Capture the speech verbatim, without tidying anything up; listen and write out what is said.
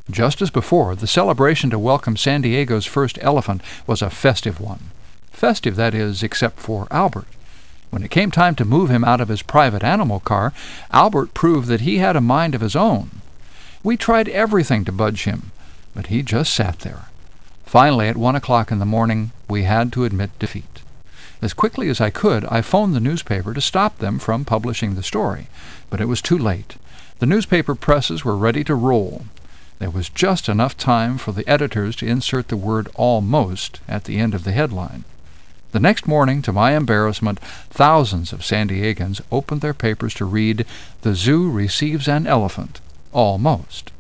Just as before, the celebration to welcome San Diego's first elephant was a festive one. Festive, that is, except for Albert. When it came time to move him out of his private animal car, Albert proved that he had a mind of his own. We tried everything to budge him, but he just sat there. Finally, at one o'clock in the morning, we had to admit defeat. As quickly as I could, I phoned the newspaper to stop them from publishing the story, but it was too late. The newspaper presses were ready to roll. There was just enough time for the editors to insert the word almost at the end of the headline. The next morning, to my embarrassment, thousands of San Diegans opened their papers to read, "The zoo receives an elephant, almost."